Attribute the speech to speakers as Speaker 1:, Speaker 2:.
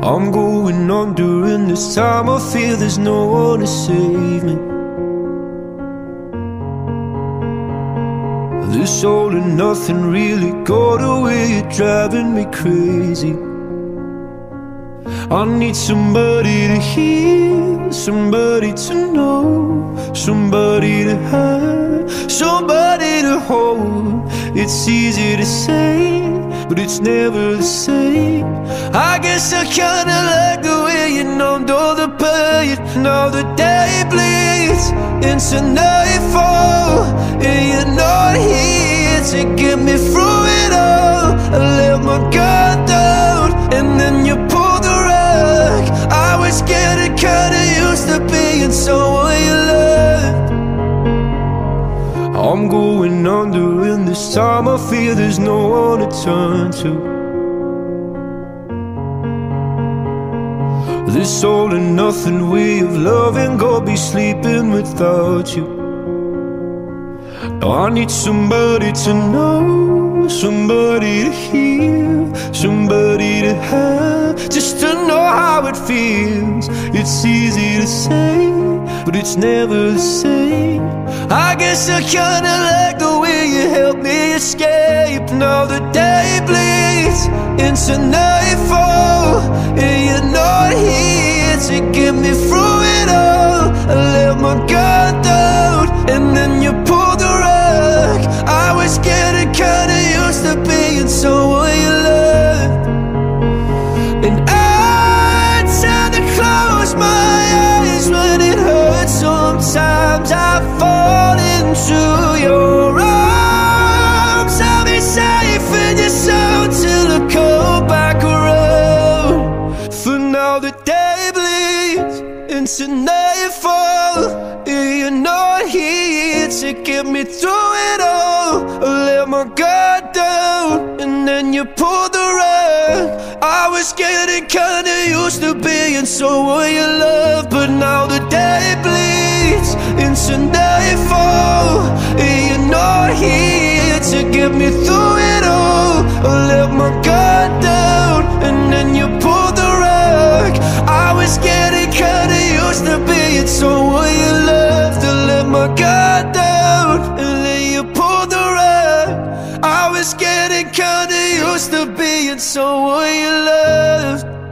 Speaker 1: I'm going on during this time. I feel there's no one to save me. This all and nothing really got away, you're driving me crazy. I need somebody to hear, somebody to know, somebody to have, somebody to hold. It's easy to say, but it's never the same. I guess I kinda like the way you numbed all the pain. Now the day bleeds into nightfall, and you're not here to get me through it all. I let my guard down, and then you pulled the rug. I was getting kinda used to being someone you loved. I'm going under, and this time I feel there's no one to turn to. This all and nothing way of loving, gonna be sleeping without you. Now I need somebody to know, somebody to hear, somebody to have, just to know how it feels. It's easy to say, but it's never the same. I guess I kinda like the way you helped me escape. Now the day bleeds into nightfall, and you're not here to get me through it all. I let my guard down, and then you pulled the rug. I was getting kinda used to being someone you loved. And I tend to close my eyes when it hurts. Sometimes I fall into your arms. I'll be safe in your soul till I come back around. For now the day bleeds into nightfall, and you're not here to get me through it all. I let my guard down, and then you pulled the rug. I was getting kinda used to being someone you love, but now the day bleeds into nightfall, and you're not here to get me through it all. I let my guard down, and then you pulled the rug. I was getting kinda used to being someone you loved. I let my guard down, and then you pulled the rug. I was getting kinda used to being someone you loved.